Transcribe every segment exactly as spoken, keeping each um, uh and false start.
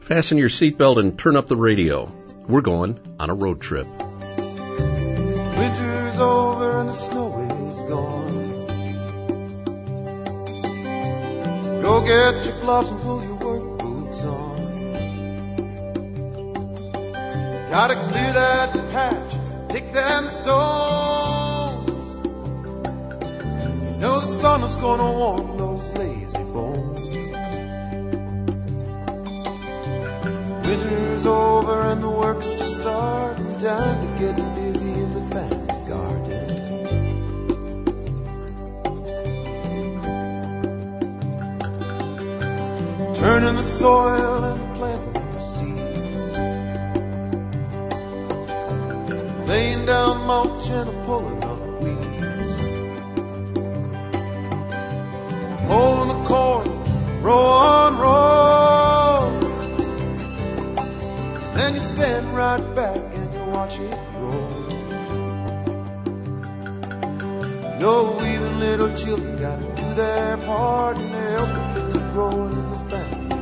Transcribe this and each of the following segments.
Fasten your seatbelt and turn up the radio. We're going on a road trip. Winter's over and the snow is gone. Go get your gloves and pull your work boots on. Gotta clear that patch, pick them stones. You know the sun is gonna warm those lazy bones. Winter's over and the work's just starting. Time to get busy in the family garden. Turning the soil and planting the seeds. Laying down mulch and pulling up weeds. Mowing the corn, row on row. Then you stand right back and you watch it grow. You know even little children gotta do their part and they're helping to grow in the family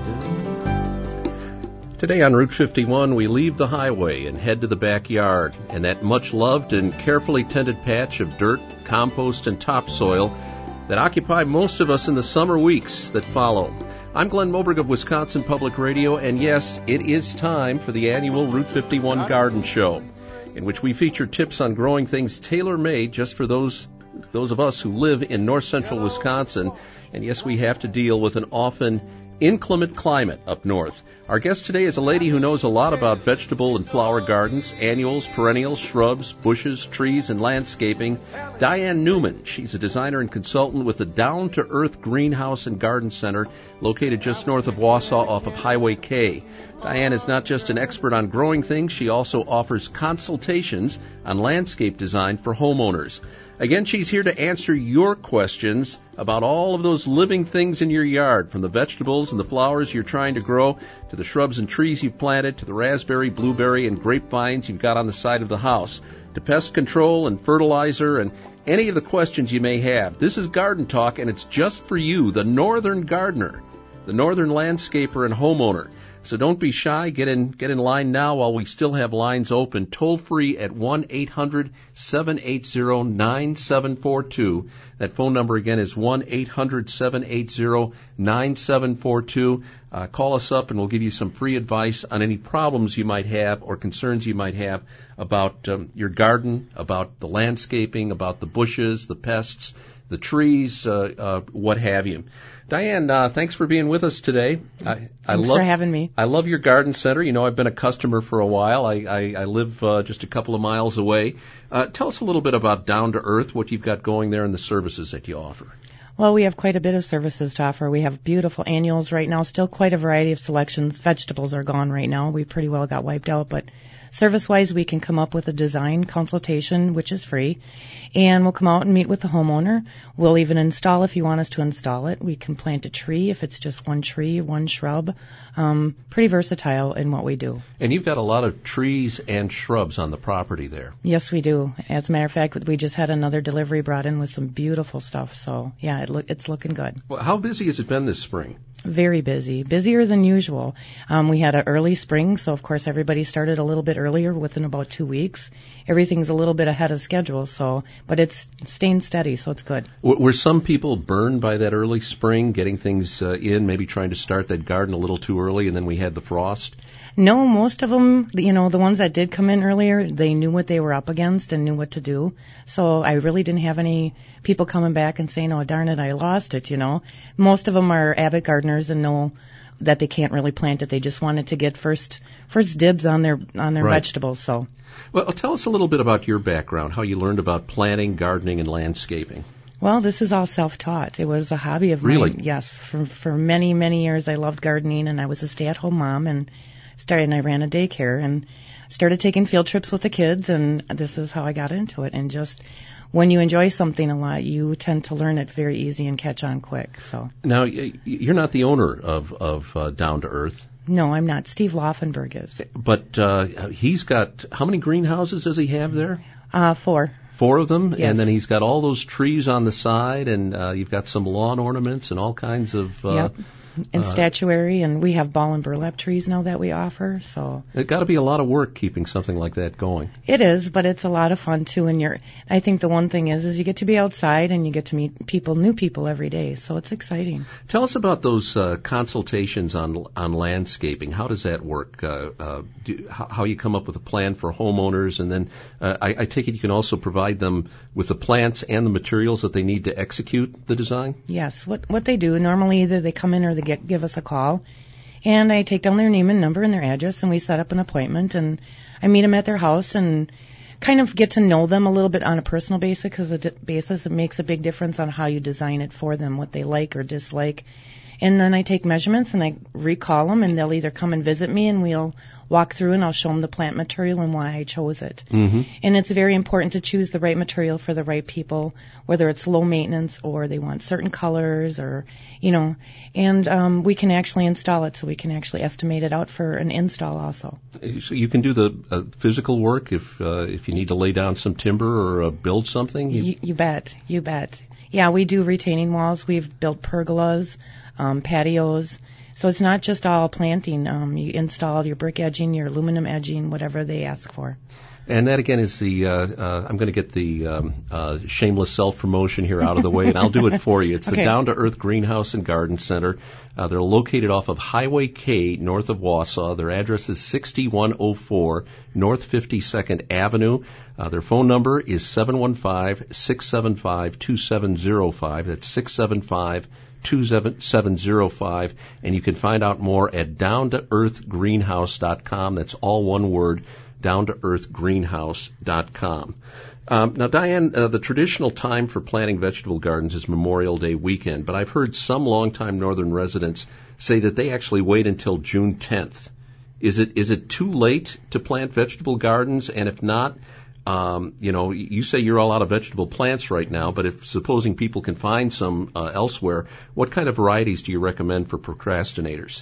garden. Today on Route fifty-one, we leave the highway and head to the backyard and that much-loved and carefully tended patch of dirt, compost, and topsoil that occupy most of us in the summer weeks that follow. I'm Glenn Moberg of Wisconsin Public Radio, and yes, it is time for the annual Route fifty-one Garden Show, in which we feature tips on growing things tailor-made just for those those of us who live in north-central Wisconsin. And yes, we have to deal with an often inclement climate up north. Our guest today is a lady who knows a lot about vegetable and flower gardens, annuals, perennials, shrubs, bushes, trees, and landscaping. Diane Newman. She's a designer and consultant with the Down to Earth Greenhouse and Garden Center located just north of Wausau off of Highway K. Diane is not just an expert on growing things, she also offers consultations on landscape design for homeowners. Again, she's here to answer your questions about all of those living things in your yard, from the vegetables and the flowers you're trying to grow, to the shrubs and trees you've planted, to the raspberry, blueberry, and grapevines you've got on the side of the house, to pest control and fertilizer, and any of the questions you may have. This is Garden Talk, and it's just for you, the northern gardener, the northern landscaper and homeowner. So don't be shy. Get in get in line now while we still have lines open. Toll free at one eight hundred seven eight zero nine seven four two. That phone number again is one eight hundred seven eight zero nine seven four two. Uh, call us up and we'll give you some free advice on any problems you might have or concerns you might have about um, your garden, about the landscaping, about the bushes, the pests, the trees, uh, uh, what have you. Diane, uh, thanks for being with us today. I, Thanks I love, for having me. I love your garden center. You know, I've been a customer for a while. I, I, I live uh, just a couple of miles away. Uh, tell us a little bit about Down to Earth, what you've got going there, and the services that you offer. Well, we have quite a bit of services to offer. We have beautiful annuals right now, still quite a variety of selections. Vegetables are gone right now. We pretty well got wiped out, but service-wise, we can come up with a design consultation, which is free, and we'll come out and meet with the homeowner. We'll even install if you want us to install it. We can plant a tree if it's just one tree, one shrub. Um, pretty versatile in what we do. And you've got a lot of trees and shrubs on the property there. Yes, we do. As a matter of fact, we just had another delivery brought in with some beautiful stuff. So, yeah, it look, it's looking good. Well, how busy has it been this spring? Very busy, busier than usual. Um, we had an early spring, so of course everybody started a little bit earlier, within about two weeks. Everything's a little bit ahead of schedule, so but it's staying steady, so it's good. Were some people burned by that early spring, getting things uh, in, maybe trying to start that garden a little too early, and then we had the frost? No, most of them, you know, the ones that did come in earlier, they knew what they were up against and knew what to do. So I really didn't have any people coming back and saying, oh, darn it, I lost it, you know. Most of them are avid gardeners and know that they can't really plant it. They just wanted to get first first dibs on their on their right. vegetables. So, well, tell us a little bit about your background, how you learned about planting, gardening, and landscaping. Well, this is all self-taught. It was a hobby of really? mine. Yes, for for many many years I loved gardening, and I was a stay-at-home mom and started and I ran a daycare and started taking field trips with the kids, and this is how I got into it. And just when you enjoy something a lot, you tend to learn it very easy and catch on quick. So now you're not the owner of of uh, Down to Earth. No, I'm not. Steve Laufenberg is. But uh, he's got, how many greenhouses does he have there? Uh, four. Four of them? Yes. And then he's got all those trees on the side, and uh, you've got some lawn ornaments and all kinds of uh, yep. And Uh, statuary, and we have ball and burlap trees now that we offer. So It's got to be a lot of work keeping something like that going. it is, but it's a lot of fun too. And you're, I think the one thing is, is you get to be outside and you get to meet people, new people every day. So it's exciting. Tell us about those uh, consultations on on landscaping. How does that work? Uh, uh, do, how, how you come up with a plan for homeowners, and then uh, I, I take it you can also provide them with the plants and the materials that they need to execute the design? Yes, what what they do normally, either they come in or they get give us a call, and I take down their name and number and their address, and we set up an appointment, and I meet them at their house and kind of get to know them a little bit on a personal basis, because it, basis it makes a big difference on how you design it for them, what they like or dislike. And then I take measurements and I recall them, and they'll either come and visit me, and we'll walk through and I'll show them the plant material and why I chose it. Mm-hmm. And it's very important to choose the right material for the right people, whether it's low maintenance or they want certain colors, or, you know, and um, we can actually install it, so we can actually estimate it out for an install also. So you can do the uh, physical work if uh, if you need to lay down some timber or uh, build something? You... You, you bet, you bet. Yeah, we do retaining walls. We've built pergolas, um, patios. So it's not just all planting. Um, you install your brick edging, your aluminum edging, whatever they ask for. And that, again, is the, uh, uh, I'm going to get the um, uh, shameless self-promotion here out of the way, and I'll do it for you. It's Okay. the Down to Earth Greenhouse and Garden Center. Uh, they're located off of Highway K, north of Wausau. Their address is sixty-one oh four North fifty-second Avenue. Uh, their phone number is seven one five, six seven five, two seven zero five. That's six seven five, two seven zero five. And you can find out more at down to earth greenhouse dot com. That's all one word, down to earth greenhouse dot com. Um, now, Diane, uh, the traditional time for planting vegetable gardens is Memorial Day weekend, but I've heard some longtime northern residents say that they actually wait until June tenth. Is it is it too late to plant vegetable gardens? And if not, um, you know, you say you're all out of vegetable plants right now, but if supposing people can find some uh, elsewhere, what kind of varieties do you recommend for procrastinators?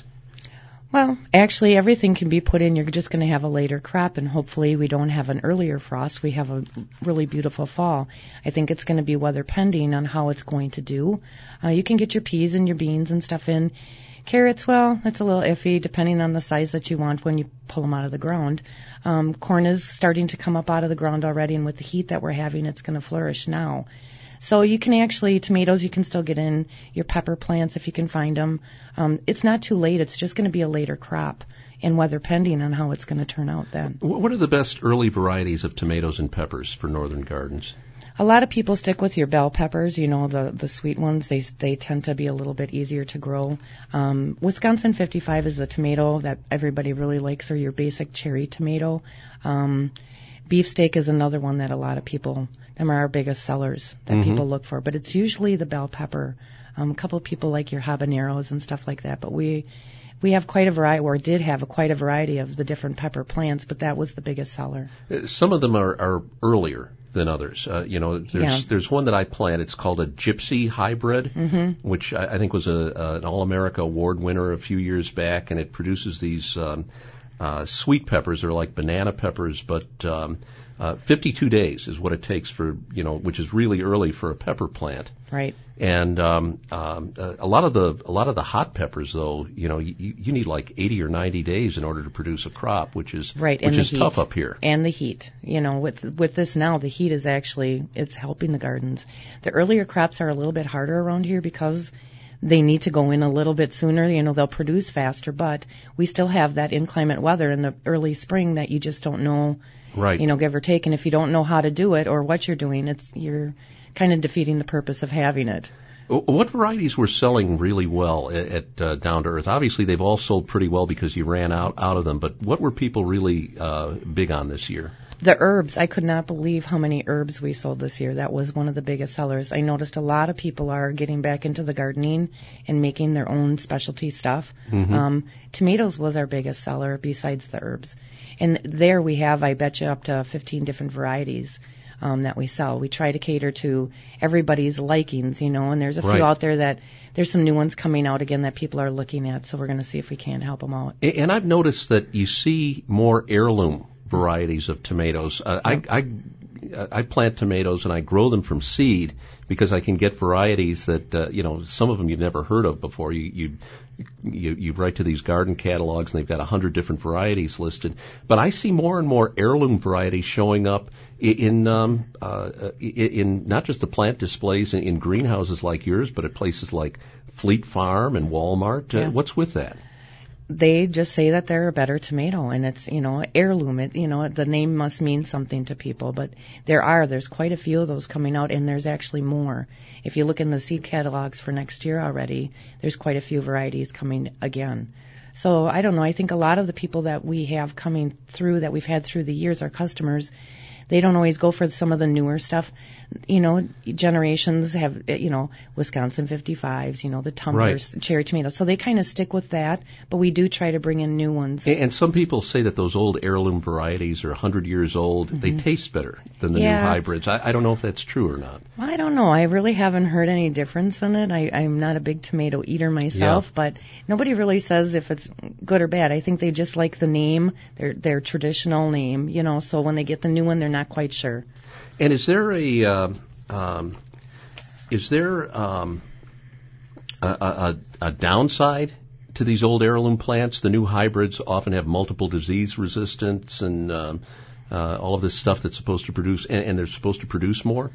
Well, actually, everything can be put in. You're just going to have a later crop, and hopefully we don't have an earlier frost. We have a really beautiful fall. I think it's going to be weather pending on how it's going to do. Uh, you can get your peas and your beans and stuff in. Carrots, well, that's a little iffy depending on the size that you want when you pull them out of the ground. Um, corn is starting to come up out of the ground already, and with the heat that we're having, it's going to flourish now. So you can actually, tomatoes, you can still get in, your pepper plants if you can find them. Um, it's not too late. It's just going to be a later crop, and weather pending on how it's going to turn out then. What are the best early varieties of tomatoes and peppers for northern gardens? A lot of people stick with your bell peppers, you know, the the sweet ones. They they tend to be a little bit easier to grow. Um, Wisconsin fifty-five is the tomato that everybody really likes, or your basic cherry tomato. Um, beefsteak is another one that a lot of people, them are our biggest sellers that Mm-hmm. people look for. But it's usually the bell pepper. Um, a couple of people like your habaneros and stuff like that. But we we have quite a variety, or did have a, quite a variety of the different pepper plants, but that was the biggest seller. Some of them are, are earlier than others. Uh, you know, there's Yeah. there's one that I plant. It's called a Gypsy Hybrid, Mm-hmm. which I, I think was a, a, an All-America Award winner a few years back, and it produces these um, uh, sweet peppers. They're like banana peppers, but um, uh, fifty-two days is what it takes for, you know, which is really early for a pepper plant. Right. And um, um, a lot of the a lot of the hot peppers, though, you know, you, you need like eighty or ninety days in order to produce a crop, which is Right, which and the is heat. tough up here. And the heat. You know, with with this now, the heat is actually, it's helping the gardens. The earlier crops are a little bit harder around here because they need to go in a little bit sooner. You know, they'll produce faster, but we still have that inclement weather in the early spring that you just don't know, Right. you know, give or take. And if you don't know how to do it or what you're doing, it's you're kind of defeating the purpose of having it. What varieties were selling really well at, at uh, Down to Earth? Obviously, they've all sold pretty well because you ran out, out of them, but what were people really uh, big on this year? The herbs, I could not believe how many herbs we sold this year. That was one of the biggest sellers. I noticed a lot of people are getting back into the gardening and making their own specialty stuff. Mm-hmm. Um, tomatoes was our biggest seller besides the herbs. And there we have, I bet you, up to fifteen different varieties um, that we sell. We try to cater to everybody's likings, you know, and there's a Right. few out there that there's some new ones coming out again that people are looking at, so we're going to see if we can help them out. And I've noticed that you see more heirloom varieties of tomatoes. Uh, I, I I plant tomatoes and I grow them from seed because I can get varieties that, uh, you know, some of them you've never heard of before. You, you, you, you write to these garden catalogs and they've got a hundred different varieties listed. But I see more and more heirloom varieties showing up in, um, uh, in not just the plant displays in, in greenhouses like yours, but at places like Fleet Farm and Walmart. Yeah. Uh, what's with that? They just say that they're a better tomato, and it's, you know, heirloom. It, you know, the name must mean something to people, but there are, there's quite a few of those coming out, and there's actually more. If you look in the seed catalogs for next year already, there's quite a few varieties coming again. So I don't know, I think a lot of the people that we have coming through, that we've had through the years, our customers, they don't always go for some of the newer stuff. You know, generations have, you know, Wisconsin fifty-fives, you know, the tumblers, right. Cherry tomatoes. So they kind of stick with that, but we do try to bring in new ones. And some people say that those old heirloom varieties are one hundred years old. Mm-hmm. They taste better than the yeah. new hybrids. I, I don't know if that's true or not. Well, I don't know. I really haven't heard any difference in it. I, I'm not a big tomato eater myself, yeah. but nobody really says if it's good or bad. I think they just like the name, their their traditional name, you know, so when they get the new one, they're not quite sure. And is there a uh, um, is there um, a, a, a downside to these old heirloom plants? The new hybrids often have multiple disease resistance and um, uh, all of this stuff that's supposed to produce, and, and they're supposed to produce more.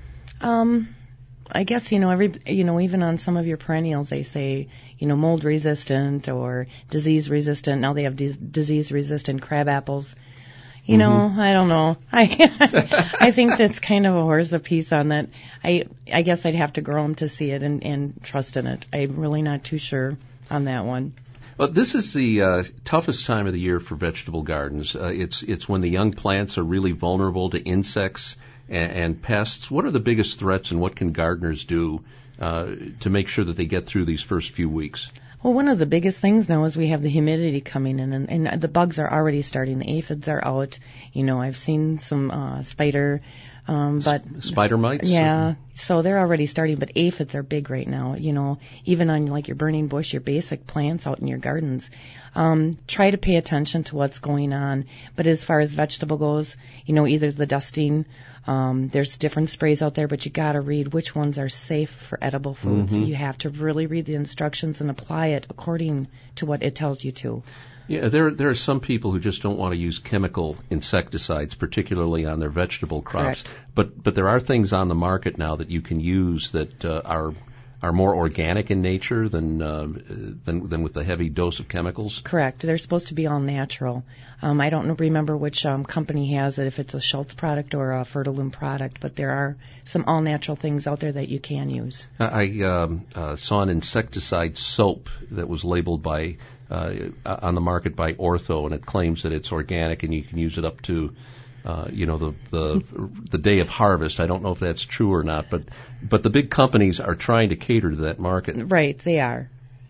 Um, I guess you know every you know even on some of your perennials they say you know mold resistant or disease resistant. Now they have dis- disease resistant crab apples. You know, mm-hmm. I don't know. I I think that's kind of a horse apiece on that. I I guess I'd have to grow them to see it and, and trust in it. I'm really not too sure on that one. Well, this is the uh, toughest time of the year for vegetable gardens. Uh, it's it's when the young plants are really vulnerable to insects and, and pests. What are the biggest threats, and what can gardeners do uh, to make sure that they get through these first few weeks? Well, one of the biggest things now is we have the humidity coming in, and, and the bugs are already starting. The aphids are out. You know, I've seen some uh, spider, um, but S- spider mites. Yeah, or? So they're already starting. But aphids are big right now. You know, even on like your burning bush, your basic plants out in your gardens. Um, try to pay attention to what's going on. But as far as vegetable goes, you know, either the dusting. Um, there's different sprays out there, but you got to read which ones are safe for edible foods. Mm-hmm. You have to really read the instructions and apply it according to what it tells you to. Yeah, there there are some people who just don't want to use chemical insecticides, particularly on their vegetable crops. Correct. But but there are things on the market now that you can use that uh, are are more organic in nature than uh, than than with the heavy dose of chemicals. Correct. They're supposed to be all natural. Um, I don't know, remember which um, company has it, if it's a Schultz product or a Fertiloom product, but there are some all natural things out there that you can use. I um, uh, saw an insecticide soap that was labeled by uh, on the market by Ortho, and it claims that it's organic and you can use it up to Uh, you know, the, the the day of harvest. I don't know if that's true or not, but but the big companies are trying to cater to that market. Right, they are.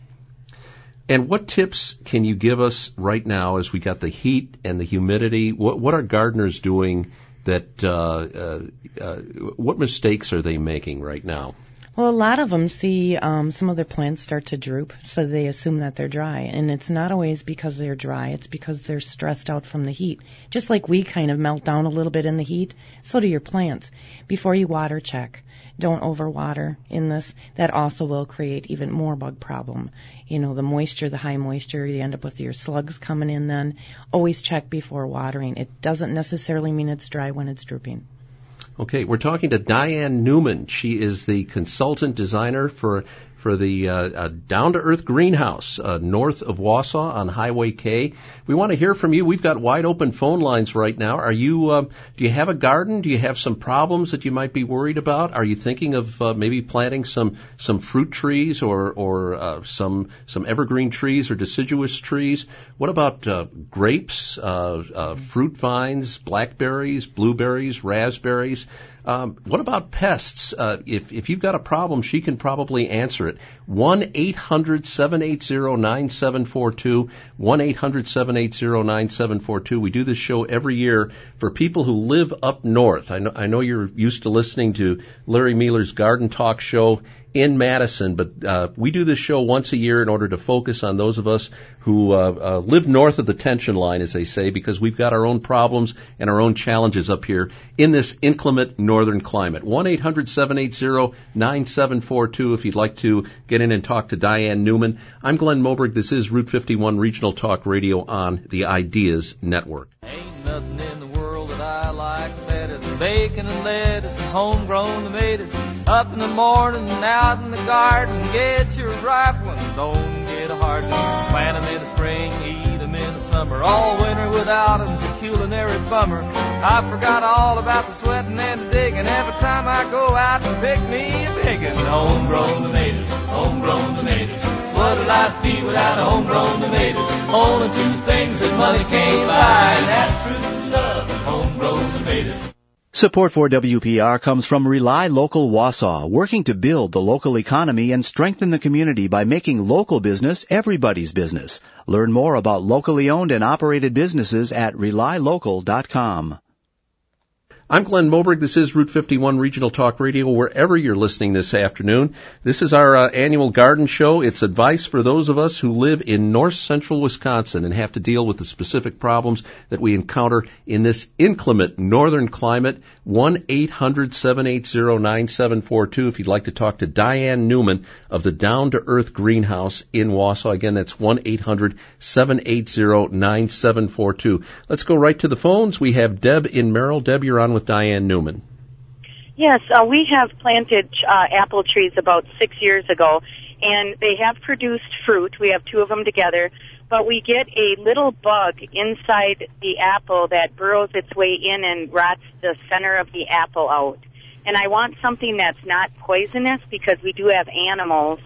And what tips can you give us right now as we got the heat and the humidity? What what are gardeners doing that, uh, uh, uh, what mistakes are they making right now? Well, a lot of them see um, some of their plants start to droop, so they assume that they're dry. And it's not always because they're dry. It's because they're stressed out from the heat. Just like we kind of melt down a little bit in the heat, so do your plants. Before you water, check. Don't overwater in this. That also will create even more bug problem. You know, the moisture, the high moisture, you end up with your slugs coming in then. Always check before watering. It doesn't necessarily mean it's dry when it's drooping. Okay, we're talking to Diane Newman. She is the consultant designer for for the uh, uh, Down to Earth Greenhouse uh, north of Wausau on Highway K. We want to hear from you. We've got wide open phone lines right now. Are you? Uh, do you have a garden? Do you have some problems that you might be worried about? Are you thinking of uh, maybe planting some some fruit trees or or uh, some some evergreen trees or deciduous trees? What about uh, grapes, uh, uh, fruit vines, blackberries, blueberries, raspberries? Um, what about pests? Uh, if, if you've got a problem, she can probably answer it. one eight hundred seven eight zero nine seven four two, one eight hundred seven eight zero nine seven four two. We do this show every year for people who live up north. I know, I know you're used to listening to Larry Mealer's Garden Talk show in Madison. But uh, we do this show once a year in order to focus on those of us who uh, uh, live north of the tension line, as they say, because we've got our own problems and our own challenges up here in this inclement northern climate. one eight hundred seven eight zero nine seven four two if you'd like to get in and talk to Diane Newman. I'm Glenn Moberg. This is Route fifty-one Regional Talk Radio on the Ideas Network. Ain't nothing in the world that I like better than bacon and lettuce and homegrown tomatoes. Up in the morning and out in the garden, get your ripe ones, don't get a hard one. Plant 'em in the spring, eat 'em in the summer. All winter without 'em's a culinary bummer. I forgot all about the sweating and the digging every time I go out and pick me a biggin'. Homegrown tomatoes, homegrown tomatoes. What would life be without homegrown tomatoes? Only two things that money can't buy, and that's true love and homegrown tomatoes. Support for W P R comes from Rely Local Wausau, working to build the local economy and strengthen the community by making local business everybody's business. Learn more about locally owned and operated businesses at rely local dot com. I'm Glenn Moberg. This is Route fifty-one Regional Talk Radio, wherever you're listening this afternoon. This is our uh, annual garden show. It's advice for those of us who live in north central Wisconsin and have to deal with the specific problems that we encounter in this inclement northern climate. one eight hundred seven eight zero nine seven four two if you'd like to talk to Diane Newman of the Down to Earth Greenhouse in Wausau. Again, that's one eight hundred seven eight zero nine seven four two. Let's go right to the phones. We have Deb in Merrill. Deb, you're on with Diane Newman. Yes, uh, we have planted uh, apple trees about six years ago, and they have produced fruit. We have two of them together, but we get a little bug inside the apple that burrows its way in and rots the center of the apple out. And I want something that's not poisonous because we do have animals,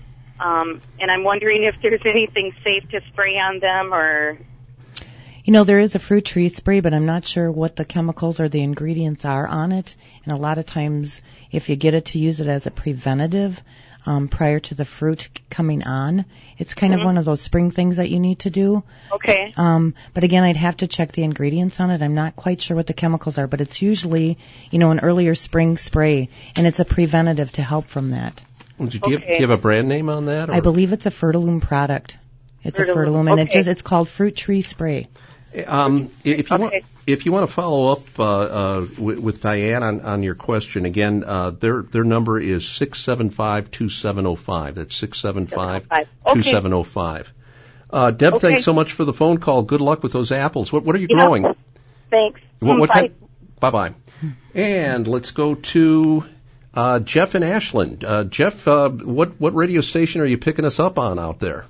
um, and I'm wondering if there's anything safe to spray on them or... You know, there is a fruit tree spray, but I'm not sure what the chemicals or the ingredients are on it. And a lot of times, if you get it to use it as a preventative um, prior to the fruit coming on, it's kind mm-hmm. of one of those spring things that you need to do. Okay. Um, but again, I'd have to check the ingredients on it. I'm not quite sure what the chemicals are, but it's usually, you know, an earlier spring spray, and it's a preventative to help from that. Do you, okay. have, do you have a brand name on that? Or? I believe it's a Fertilume product. It's Fertilume. a Fertilume, and okay. it just, it's called Fruit Tree Spray. Um, if you okay. want, if you want to follow up uh, uh, with, with Diane on, on your question, again, uh, their their number is six seven five two seven zero five. That's six seven five two seven zero five. Uh, Deb, okay. thanks so much for the phone call. Good luck with those apples. What what are you yeah. growing? Thanks. What, what bye. kind? Bye bye. And let's go to uh, Jeff in Ashland. Uh, Jeff, uh, what what radio station are you picking us up on out there?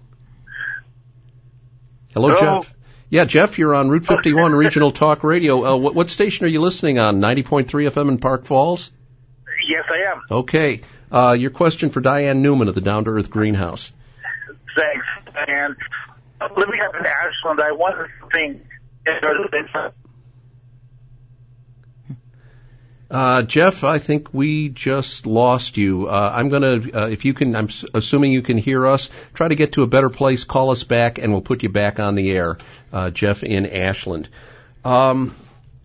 Hello, Hello. Jeff. Yeah, Jeff, you're on Route fifty-one Regional Talk Radio. Uh, what, what station are you listening on? ninety point three F M in Park Falls? Yes, I am. Okay. Uh, your question for Diane Newman of the Down to Earth Greenhouse. Thanks. And living up in Ashland, I wonder something. Uh, Jeff, I think we just lost you. Uh, I'm going to, uh, if you can, I'm assuming you can hear us, try to get to a better place, call us back, and we'll put you back on the air, uh, Jeff in Ashland. Um,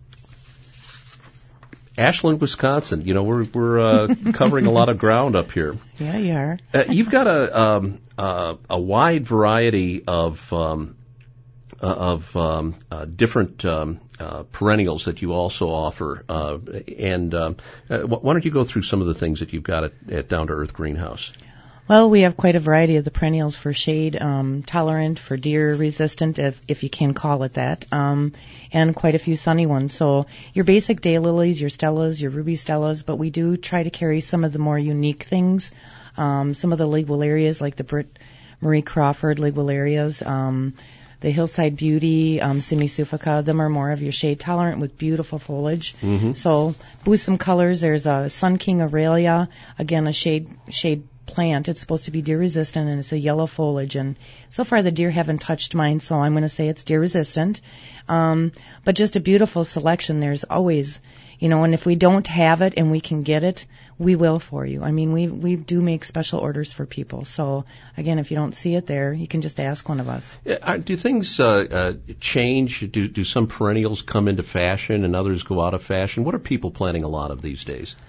Ashland, Wisconsin. You know, we're, we're, uh, covering a lot of ground up here. Yeah, you are. Uh, you've got a, um, uh, a wide variety of, um, uh, of, um, uh, different, um, Uh, perennials that you also offer, uh, and um, uh, why don't you go through some of the things that you've got at, at Down to Earth Greenhouse? Well, we have quite a variety of the perennials for shade um, tolerant, for deer resistant, if, if you can call it that, um, and quite a few sunny ones. So your basic daylilies, your stellas, your ruby stellas, but we do try to carry some of the more unique things, um, some of the ligularias like the Britt Marie Crawford ligularias, um, the Hillside Beauty, um, Simisuffica, them are more of your shade tolerant with beautiful foliage. Mm-hmm. So boost some colors. There's a Sun King Aurelia, again a shade shade plant. It's supposed to be deer resistant, and it's a yellow foliage. And so far the deer haven't touched mine, so I'm going to say it's deer resistant. Um, but just a beautiful selection. There's always, you know, and if we don't have it and we can get it, we will for you. I mean, we we do make special orders for people. So, again, if you don't see it there, you can just ask one of us. Uh, do things uh, uh, change? Do, do some perennials come into fashion and others go out of fashion? What are people planting a lot of these days?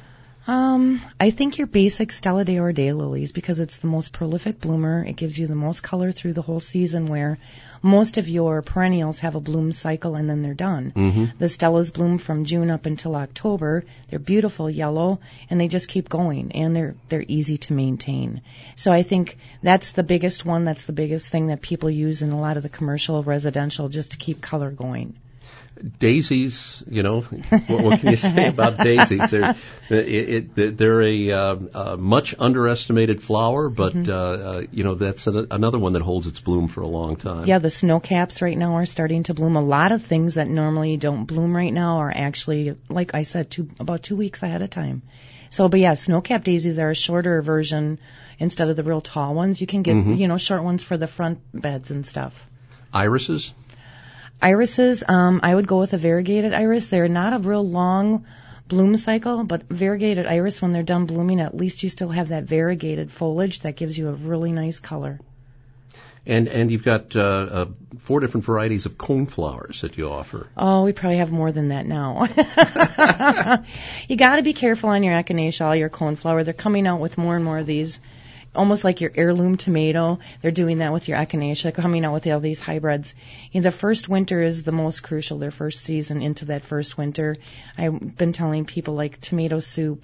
Um, I think your basic Stella de Orde lilies, because it's the most prolific bloomer. It gives you the most color through the whole season, where most of your perennials have a bloom cycle and then they're done. Mm-hmm. The Stellas bloom from June up until October. They're beautiful yellow, and they just keep going, and they're they're easy to maintain. So I think that's the biggest one. That's the biggest thing that people use in a lot of the commercial, residential, just to keep color going. Daisies, you know, what, what can you say about daisies? They're, it, it, they're a, uh, a much underestimated flower, but, mm-hmm. uh, uh, you know, that's a, another one that holds its bloom for a long time. Yeah, the snowcaps right now are starting to bloom. A lot of things that normally don't bloom right now are actually, like I said, two, about two weeks ahead of time. So, but yeah, snowcap daisies are a shorter version instead of the real tall ones. You can get, mm-hmm. you know, short ones for the front beds and stuff. Irises? Irises, um, I would go with a variegated iris. They're not a real long bloom cycle, but variegated iris, when they're done blooming, at least you still have that variegated foliage that gives you a really nice color. And and you've got uh, uh, four different varieties of coneflowers that you offer. Oh, we probably have more than that now. You got to be careful on your echinacea, your coneflower. They're coming out with more and more of these. Almost like your heirloom tomato, they're doing that with your echinacea, coming out with all these hybrids. You know, the first winter is the most crucial, their first season into that first winter. I've been telling people like tomato soup,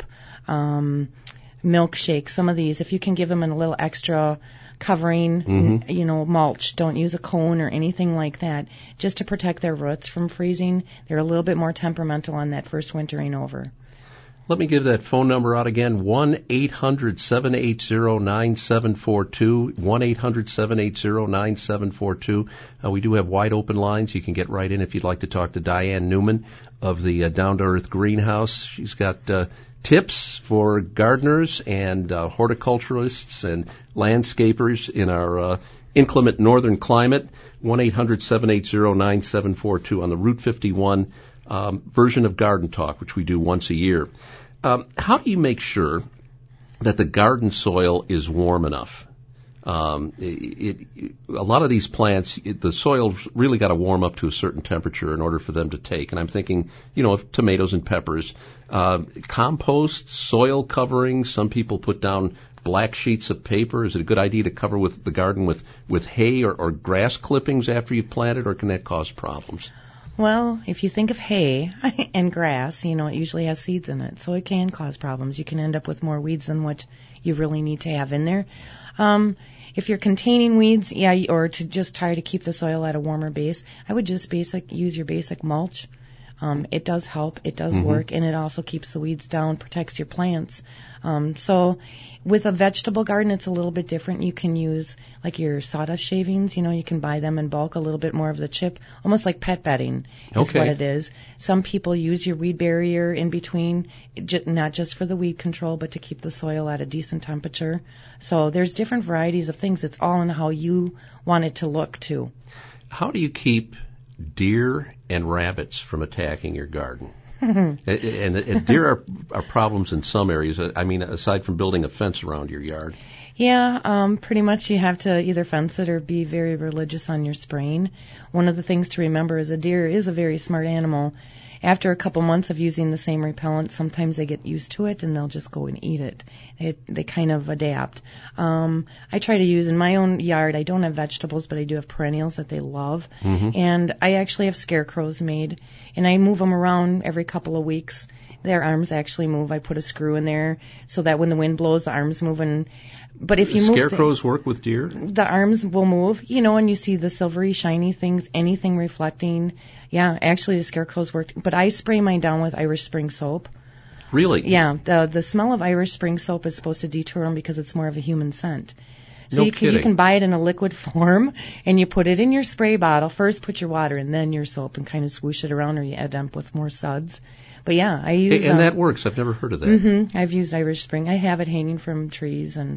um, milkshake, some of these, if you can give them a little extra covering, mm-hmm. you know, mulch, don't use a cone or anything like that, just to protect their roots from freezing. They're a little bit more temperamental on that first wintering over. Let me give that phone number out again, one eight hundred seven eight zero nine seven four two, one eight hundred seven eight zero nine seven four two. Uh, we do have wide open lines. You can get right in if you'd like to talk to Diane Newman of the uh, Down to Earth Greenhouse. She's got uh, tips for gardeners and uh, horticulturalists and landscapers in our uh, inclement northern climate. one eight hundred seven eight zero nine seven four two on the Route fifty-one um, version of Garden Talk, which we do once a year. Um, how do you make sure that the garden soil is warm enough? Um, it, it, a lot of these plants, it, the soil's really got to warm up to a certain temperature in order for them to take. And I'm thinking, you know, of tomatoes and peppers, uh, compost, soil covering. Some people put down black sheets of paper. Is it a good idea to cover with the garden with, with hay or, or grass clippings after you've planted, or can that cause problems? Well, if you think of hay and grass, you know, it usually has seeds in it, so it can cause problems. You can end up with more weeds than what you really need to have in there. Um, if you're containing weeds, yeah, or to just try to keep the soil at a warmer base, I would just basic use your basic mulch. Um, it does help, it does mm-hmm. work, and it also keeps the weeds down, protects your plants. Um, so with a vegetable garden, it's a little bit different. You can use like your sawdust shavings, you know, you can buy them in bulk, a little bit more of the chip, almost like pet bedding is okay. what it is. Some people use your weed barrier in between, not just for the weed control, but to keep the soil at a decent temperature. So there's different varieties of things. It's all in how you want it to look, too. How do you keep deer and rabbits from attacking your garden? and, and, and deer are, are problems in some areas. I mean, aside from building a fence around your yard. Yeah, um, pretty much you have to either fence it or be very religious on your spraying. One of the things to remember is a deer is a very smart animal. After a couple months of using the same repellent, sometimes they get used to it and they'll just go and eat it. It they kind of adapt. Um, I try to use in my own yard. I don't have vegetables, but I do have perennials that they love. Mm-hmm. And I actually have scarecrows made, and I move them around every couple of weeks. Their arms actually move. I put a screw in there so that when the wind blows, the arms move. And but if you the move scarecrows the, work with deer, the arms will move. You know, and you see the silvery, shiny things, anything reflecting. Yeah, actually the scarecrows work. But I spray mine down with Irish Spring soap. Really? Yeah, the the smell of Irish Spring soap is supposed to deter them because it's more of a human scent. So no you can kidding. you can buy it in a liquid form, and you put it in your spray bottle. First, put your water and then your soap, and kind of swoosh it around, or you end up with more suds. But yeah, I use. And um, that works. I've never heard of that. Mm-hmm. I've used Irish Spring. I have it hanging from trees and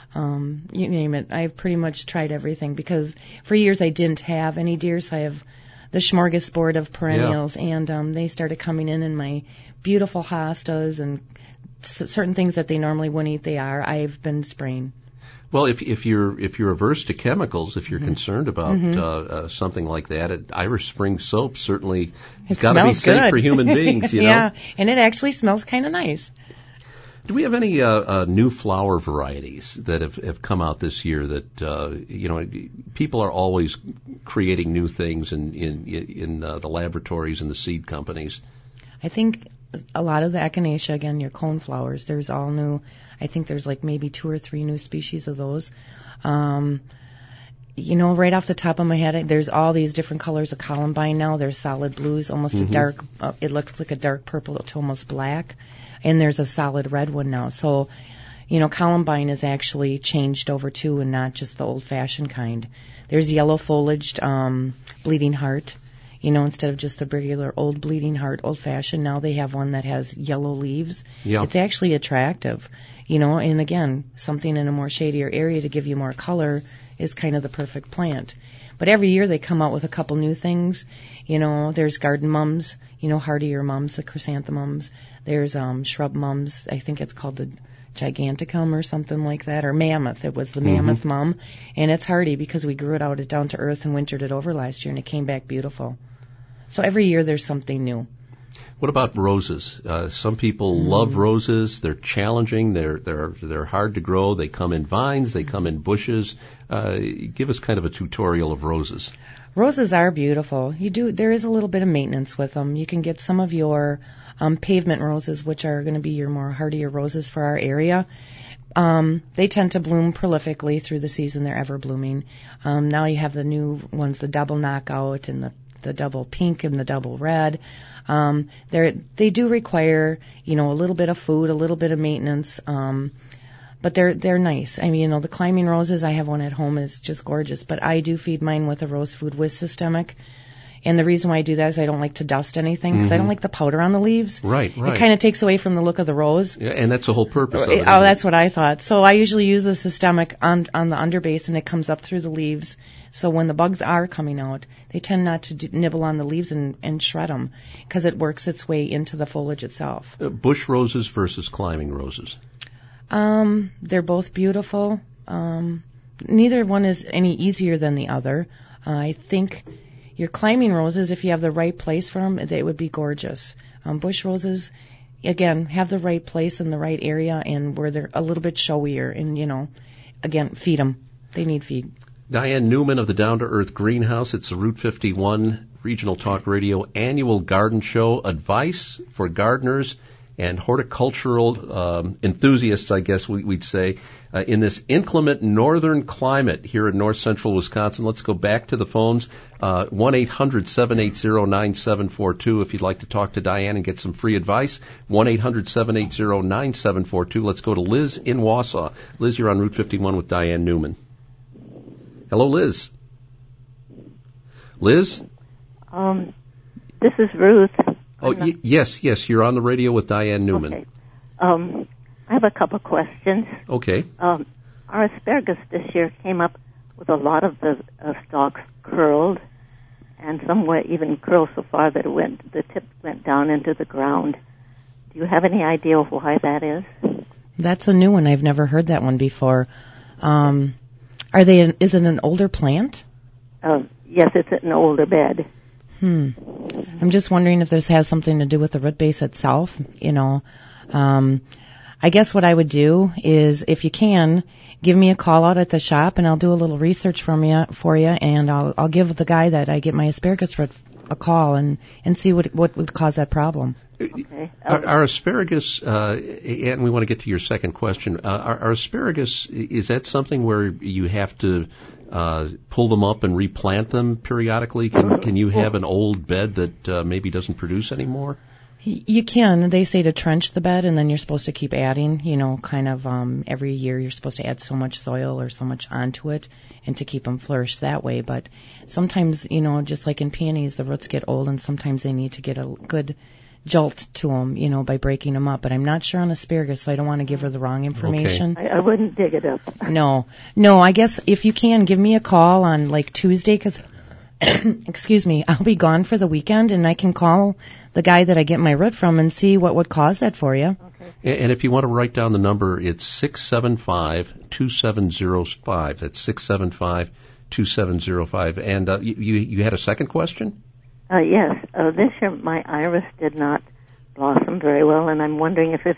um, you name it. I've pretty much tried everything because for years I didn't have any deer, so I have the smorgasbord of perennials, yeah. and um, they started coming in in my beautiful hostas and c- certain things that they normally wouldn't eat. They are. I've been spraying. Well, if if you're if you're averse to chemicals, if you're mm-hmm. concerned about mm-hmm. uh, uh, something like that, it, Irish Spring soap certainly has it got to be safe good. for human beings. You know? Yeah, and it actually smells kind of nice. Do we have any uh, uh, new flower varieties that have, have come out this year that, uh, you know, people are always creating new things in, in, in uh, the laboratories and the seed companies? I think a lot of the echinacea, again, your cone flowers, there's all new. I think there's like maybe two or three new species of those. Um, you know, right off the top of my head, there's all these different colors of columbine now. There's solid blues, almost mm-hmm. a dark, uh, it looks like a dark purple to almost black. And there's a solid red one now. So, you know, columbine is actually changed over too, and not just the old-fashioned kind. There's yellow foliaged um, bleeding heart. You know, instead of just the regular old bleeding heart, old-fashioned, now they have one that has yellow leaves. Yeah. It's actually attractive. You know, and again, something in a more shadier area to give you more color is kind of the perfect plant. But every year they come out with a couple new things. You know, there's garden mums, you know, hardier mums, the chrysanthemums. There's um, shrub mums. I think it's called the giganticum or something like that, or mammoth. It was the mm-hmm. mammoth mum. And it's hardy because we grew it out down to earth and wintered it over last year, and it came back beautiful. So every year there's something new. What about roses? Uh, some people mm. love roses. They're challenging. They're they're they're hard to grow. They come in vines. They come in bushes. Uh, give us kind of a tutorial of roses. Roses are beautiful. You do. There is a little bit of maintenance with them. You can get some of your um, pavement roses, which are going to be your more hardier roses for our area. Um, they tend to bloom prolifically through the season. They're ever blooming. Um, now you have the new ones, the double knockout and the the double pink and the double red. Um, they they do require, you know, a little bit of food, a little bit of maintenance, um, but they're they're nice. I mean, you know, the climbing roses, I have one at home, is just gorgeous. But I do feed mine with a rose food with systemic, and the reason why I do that is I don't like to dust anything because mm-hmm. I don't like the powder on the leaves. Right, right. It kind of takes away from the look of the rose. Yeah, and that's the whole purpose of it. Oh, that's what I thought. So I usually use the systemic on on the underbase, and it comes up through the leaves. So when the bugs are coming out, they tend not to do, nibble on the leaves and, and shred them because it works its way into the foliage itself. Uh, bush roses versus climbing roses. Um, they're both beautiful. Um, neither one is any easier than the other. Uh, I think your climbing roses, if you have the right place for them, they would be gorgeous. Um, bush roses, again, have the right place in the right area and where they're a little bit showier. And, you know, again, feed them. They need feed. Diane Newman of the Down to Earth Greenhouse. It's the Route fifty-one Regional Talk Radio annual garden show. Advice for gardeners and horticultural um, enthusiasts, I guess we, we'd say, uh, in this inclement northern climate here in north central Wisconsin. Let's go back to the phones. Uh, one eight hundred seven eight zero nine seven four two if you'd like to talk to Diane and get some free advice. one eight hundred seven eight zero nine seven four two. Let's go to Liz in Wausau. Liz, you're on Route fifty-one with Diane Newman. Hello, Liz. Liz? Um, this is Ruth. Oh, y- yes, yes, you're on the radio with Diane Newman. Okay. Um, I have a couple questions. Okay. Um, our asparagus this year came up with a lot of the uh, stalks curled, and some were even curled so far that it went, the tip went down into the ground. Do you have any idea why that is? That's a new one. I've never heard that one before. Um, are they? An, is it an older plant? Uh, yes, it's an older bed. Hmm. I'm just wondering if this has something to do with the root base itself. You know, um, I guess what I would do is, if you can, give me a call out at the shop, and I'll do a little research for you, for you, and I'll, I'll give the guy that I get my asparagus root a call and, and see what what would cause that problem. Okay. Our, our asparagus, uh, and we want to get to your second question. Uh, our, our asparagus, is that something where you have to uh, pull them up and replant them periodically? Can can you have an old bed that uh, maybe doesn't produce anymore? You can. They say to trench the bed, and then you're supposed to keep adding, you know, kind of um, every year you're supposed to add so much soil or so much onto it and to keep them flourish that way. But sometimes, you know, just like in peonies, the roots get old, and sometimes they need to get a good jolt to them, you know, by breaking them up. But I'm not sure on asparagus, so I don't want to give her the wrong information. Okay. I, I wouldn't dig it up. No. No, I guess if you can, give me a call on, like, Tuesday, because, excuse me, I'll be gone for the weekend, and I can call the guy that I get my root from and see what would cause that for you. Okay. And if you want to write down the number, it's six seven five two seven zero five. That's six seven five two seven zero five. And uh, you, you had a second question? Uh, yes. Uh, this year my iris did not blossom very well, and I'm wondering if it's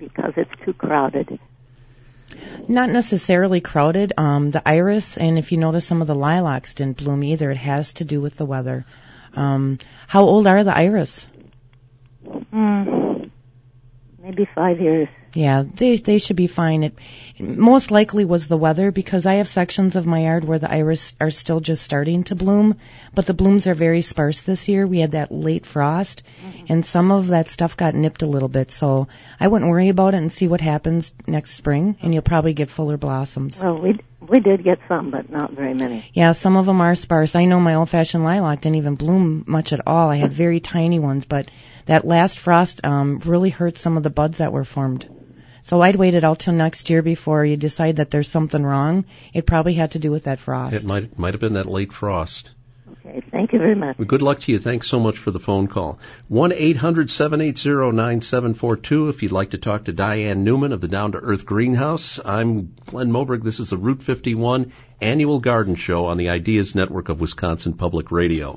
because it's too crowded? Not necessarily crowded. Um, the iris, and if you notice, some of the lilacs didn't bloom either. It has to do with the weather. Um, how old are the iris? Mm, maybe five years. Yeah, they they should be fine. It, it most likely was the weather, because I have sections of my yard where the iris are still just starting to bloom, but the blooms are very sparse this year. We had that late frost, mm-hmm. and some of that stuff got nipped a little bit, so I wouldn't worry about it and see what happens next spring, and you'll probably get fuller blossoms. Well, we we did get some, but not very many. Yeah, some of them are sparse. I know my old-fashioned lilac didn't even bloom much at all. I had very tiny ones, but that last frost um, really hurt some of the buds that were formed. So I'd wait it out till next year before you decide that there's something wrong. It probably had to do with that frost. It might might have been that late frost. Okay, thank you very much. Well, good luck to you. Thanks so much for the phone call. one eight hundred seven eight zero nine seven four two if you'd like to talk to Diane Newman of the Down to Earth Greenhouse. I'm Glenn Moberg. This is the Route fifty-one Annual Garden Show on the Ideas Network of Wisconsin Public Radio.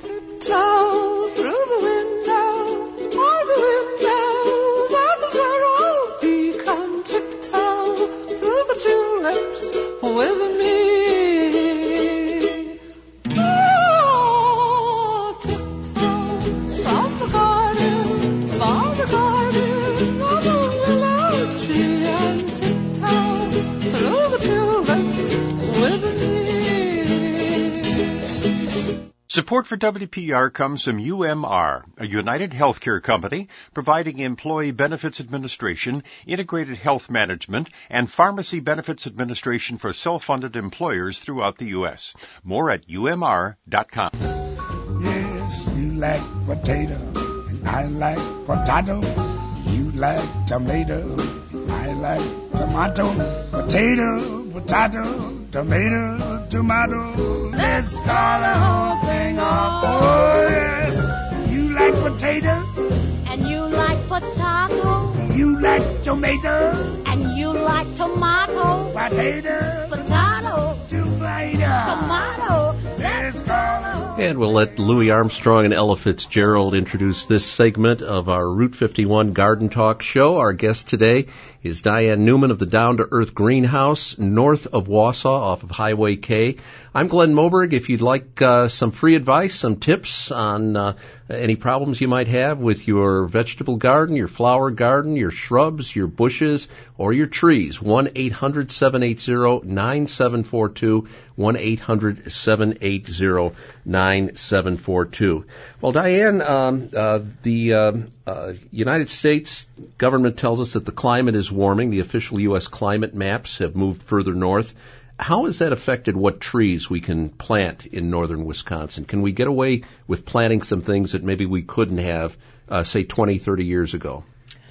Support for W P R comes from U M R, a United Healthcare company providing employee benefits administration, integrated health management, and pharmacy benefits administration for self-funded employers throughout the U S. More at U M R dot com. Yes, you like potato, and I like potato. You like tomato, I like tomato. Potato, potato, tomato, tomato. Let's call the whole thing off. Oh, yes. You like potato, and you like potato. You like tomato, and you like tomato. Potato, potato, tomato, tomato. Let's call the whole. And we'll let Louis Armstrong and Ella Fitzgerald introduce this segment of our Route fifty-one Garden Talk show. Our guest today is Diane Newman of the Down to Earth Greenhouse, north of Wausau, off of Highway K. I'm Glenn Moberg. If you'd like uh, some free advice, some tips on uh, any problems you might have with your vegetable garden, your flower garden, your shrubs, your bushes, or your trees, one eight hundred seven eight zero nine seven four two, one eight hundred seven eight zero nine seven four two. Well, Diane, um, uh, the uh, uh, United States government tells us that the climate is warming. The official U S climate maps have moved further north. How has that affected what trees we can plant in northern Wisconsin? Can we get away with planting some things that maybe we couldn't have, uh, say, twenty, thirty years ago?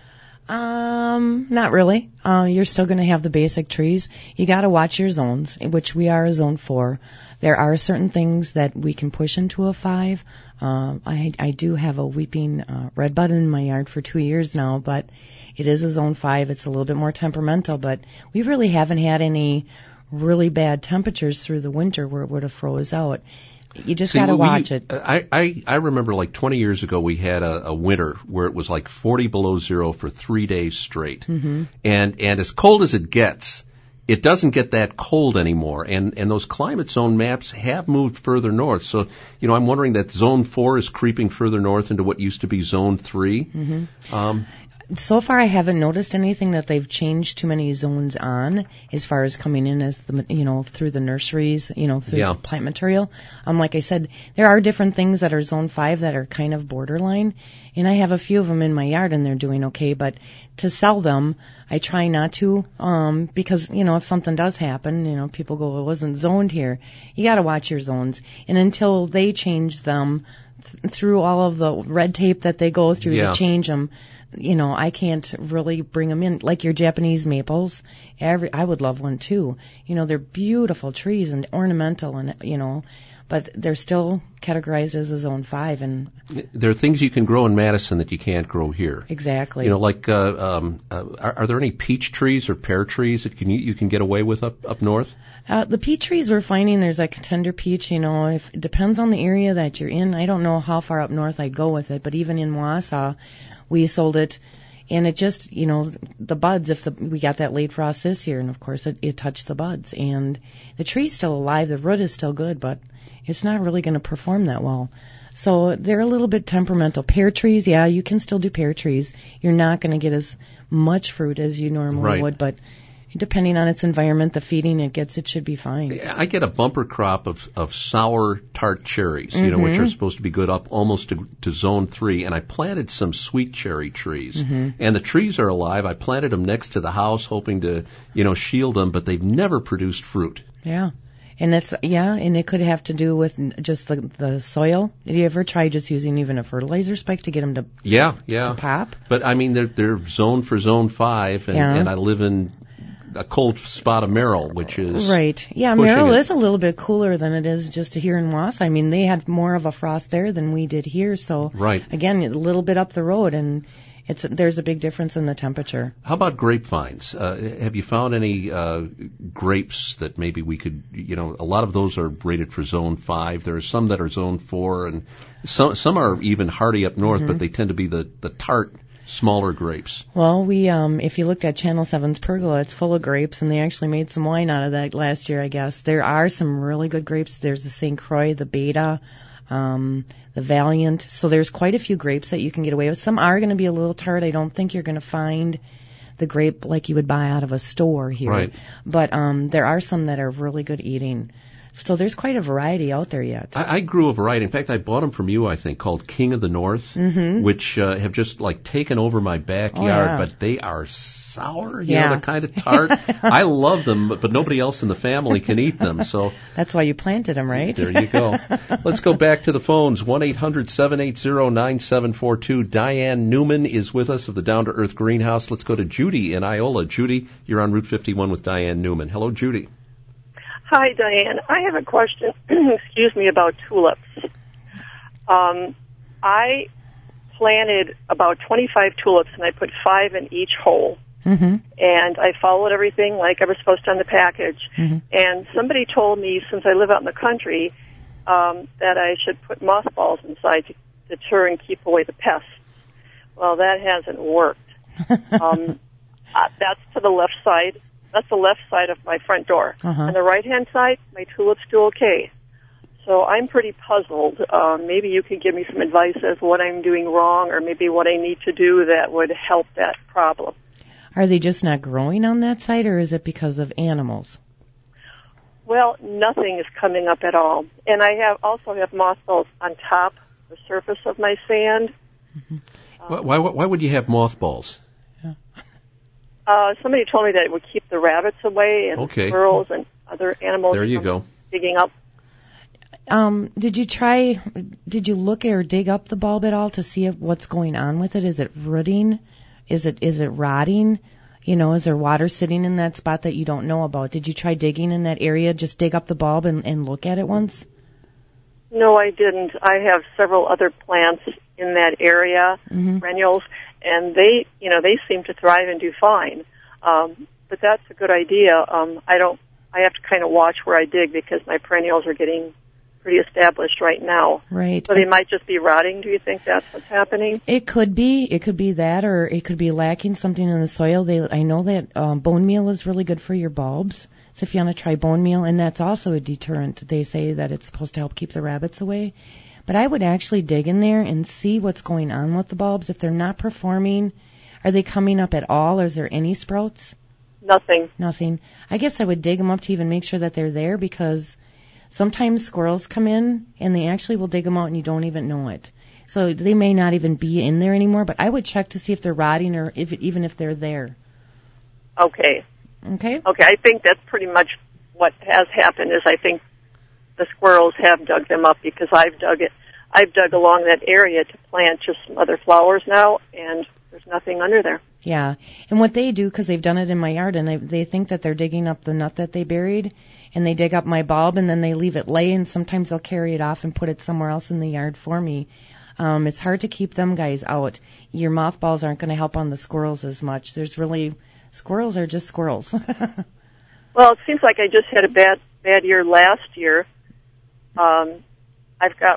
Um, not really. Uh, you're still going to have the basic trees. You got to watch your zones, which we are a zone four. There are certain things that we can push into a five. Um, I, I do have a weeping uh, redbud in my yard for two years now, but it is a zone five. It's a little bit more temperamental, but we really haven't had any really bad temperatures through the winter where it would have froze out. You just got to watch we, it. I, I, I remember like twenty years ago we had a, a winter where it was like forty below zero for three days straight. Mm-hmm. And, and as cold as it gets, it doesn't get that cold anymore. And, and those climate zone maps have moved further north. So, you know, I'm wondering that zone four is creeping further north into what used to be zone three. Mm-hmm. Um, So far, I haven't noticed anything that they've changed too many zones on as far as coming in as the, you know, through the nurseries, you know, through yeah. the plant material. Um, like I said, there are different things that are zone five that are kind of borderline, and I have a few of them in my yard and they're doing okay, but to sell them, I try not to, um, because, you know, if something does happen, you know, people go, it wasn't zoned here. You gotta watch your zones. And until they change them th- through all of the red tape that they go through yeah. to change them, you know, I can't really bring them in. Like your Japanese maples, every I would love one too. You know, they're beautiful trees and ornamental, and you know, but they're still categorized as a zone five. And there are things you can grow in Madison that you can't grow here. Exactly. You know, like uh, um, uh, are, are there any peach trees or pear trees that can you, you can get away with up up north? Uh, the peach trees we're finding, there's like a tender peach, you know, if it depends on the area that you're in. I don't know how far up north I'd go with it, but even in Wausau, we sold it And it just, you know, the buds, if the, we got that late frost this year, and of course it, it touched the buds. And the tree's still alive, the root is still good, but it's not really going to perform that well. So they're a little bit temperamental. Pear trees, yeah, you can still do pear trees. You're not going to get as much fruit as you normally Right. would, but depending on its environment, the feeding it gets, it should be fine. I get a bumper crop of, of sour tart cherries, you know, Mm-hmm. which are supposed to be good up almost to, to zone three. And I planted some sweet cherry trees. Mm-hmm. And the trees are alive. I planted them next to the house, hoping to, you know, shield them, but they've never produced fruit. Yeah. And that's, yeah, and it could have to do with just the, the soil. Did you ever try just using even a fertilizer spike to get them to, Yeah, yeah. to pop? But I mean, they're, they're zoned for zone five, and, Yeah. and I live in a cold spot of Merrill, which is Right. Yeah, pushing Merrill it. is a little bit cooler than it is just here in Wausau. I mean, they had more of a frost there than we did here. So, Right. again, a little bit up the road, and it's there's a big difference in the temperature. How about grapevines? Uh, have you found any uh, grapes that maybe we could, you know, a lot of those are rated for zone five. There are some that are zone four, and some some are even hardy up north, Mm-hmm. but they tend to be the, the tart, smaller grapes. Well, we, um, if you looked at Channel seven's pergola, it's full of grapes, and they actually made some wine out of that last year, I guess. There are some really good grapes. There's the Saint Croix, the Beta, um, the Valiant. So there's quite a few grapes that you can get away with. Some are going to be a little tart. I don't think you're going to find the grape like you would buy out of a store here. Right. But um, there are some that are really good eating. So there's quite a variety out there yet. I, I grew a variety. In fact, I bought them from you, I think, called King of the North, Mm-hmm. which uh, have just like taken over my backyard, Oh, yeah. but they are sour, you Yeah. know, the kind of tart. I love them, but, but nobody else in the family can eat them. So That's why you planted them, right? there you go. Let's go back to the phones. one eight hundred seven eight zero nine seven four two. Diane Newman is with us of the Down to Earth Greenhouse. Let's go to Judy in Iola. Judy, you're on Route fifty-one with Diane Newman. Hello, Judy. Hi, Diane. I have a question, excuse me, about tulips. Um, I planted about twenty-five tulips, and I put five in each hole. Mm-hmm. And I followed everything like I was supposed to on the package. Mm-hmm. And somebody told me, since I live out in the country, um, that I should put mothballs inside to deter and keep away the pests. Well, that hasn't worked. um, uh, that's to the left side. That's the left side of my front door. Uh-huh. On the right-hand side, my tulips do okay. So I'm pretty puzzled. Um, maybe you could give me some advice as to what I'm doing wrong, or maybe what I need to do that would help that problem. Are they just not growing on that side, or is it because of animals? Well, nothing is coming up at all. And I have also have mothballs on top, the surface of my sand. Why, why, why would you have mothballs? Uh, somebody told me that it would keep the rabbits away and Okay. squirrels and other animals There you from go. digging up. Um, did you try, did you look or dig up the bulb at all to see if, what's going on with it? Is it rooting? Is it, is it rotting? You know, is there water sitting in that spot that you don't know about? Did you try digging in that area? Just dig up the bulb and, and look at it once? No, I didn't. I have several other plants in that area, Mm-hmm. perennials, and they, you know, they seem to thrive and do fine. Um, but that's a good idea. Um, I don't. I have to kind of watch where I dig because my perennials are getting pretty established right now. Right. So they might just be rotting. Do you think that's what's happening? It could be. It could be that, or it could be lacking something in the soil. They, I know that um, bone meal is really good for your bulbs. So if you want to try bone meal, and that's also a deterrent. They say that it's supposed to help keep the rabbits away. But I would actually dig in there and see what's going on with the bulbs. If they're not performing, are they coming up at all? Or is there any sprouts? Nothing. Nothing. I guess I would dig them up to even make sure that they're there, because sometimes squirrels come in and they actually will dig them out and you don't even know it. So they may not even be in there anymore, but I would check to see if they're rotting or if even if they're there. Okay. Okay? Okay, I think that's pretty much what has happened. Is I think the squirrels have dug them up because I've dug it. I've dug along that area to plant just some other flowers now, and there's nothing under there. Yeah. And what they do, because they've done it in my yard, and they, they think that they're digging up the nut that they buried, and they dig up my bulb, and then they leave it lay, and sometimes they'll carry it off and put it somewhere else in the yard for me. Um, it's hard to keep them guys out. Your mothballs aren't going to help on the squirrels as much. There's really, squirrels are just squirrels. Well, it seems like I just had a bad bad year last year. Um, I've got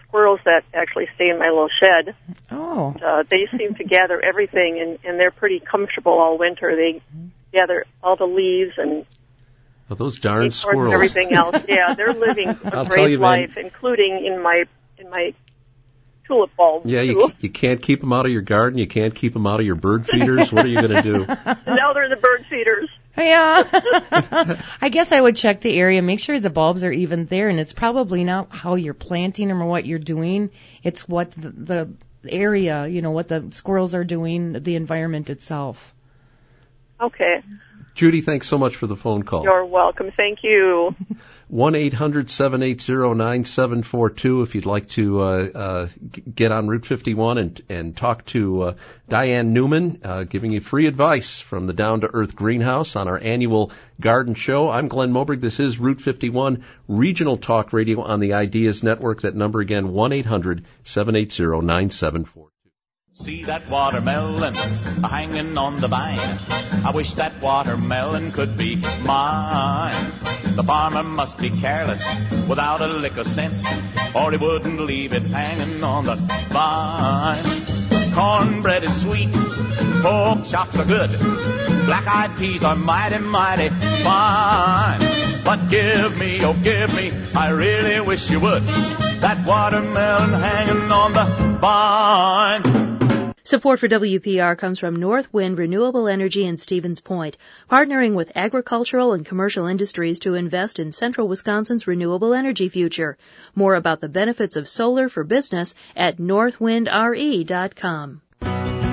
squirrels that actually stay in my little shed. Oh. Uh, they seem to gather everything, and, and they're pretty comfortable all winter. They gather all the leaves and well, those darn and squirrels. everything else. Yeah, they're living a I'll great tell you, life, man. including in my in my tulip bulbs. Yeah, you too. you can't keep them out of your garden. You can't keep them out of your bird feeders. What are you going to do? Now they're the bird feeders. Yeah. I guess I would check the area, make sure the bulbs are even there, and it's probably not how you're planting them or what you're doing. It's what the, the area, you know, what the squirrels are doing, the environment itself. Okay. Judy, thanks so much for the phone call. You're welcome. Thank you. one eight hundred seven eight zero nine seven four two if you'd like to uh, uh, g- get on Route fifty-one and, and talk to uh, Diane Newman, uh, giving you free advice from the Down to Earth Greenhouse on our annual garden show. I'm Glenn Moberg. This is Route fifty-one Regional Talk Radio on the Ideas Network. That number again, one eight hundred seven eight zero nine seven four two. See that watermelon hanging on the vine. I wish that watermelon could be mine. The farmer must be careless without a lick of sense, or he wouldn't leave it hanging on the vine. Cornbread is sweet, pork chops are good, black-eyed peas are mighty, mighty fine. But give me, oh give me, I really wish you would, that watermelon hanging on the vine. Support for W P R comes from North Wind Renewable Energy in Stevens Point, partnering with agricultural and commercial industries to invest in central Wisconsin's renewable energy future. More about the benefits of solar for business at north wind r e dot com. Let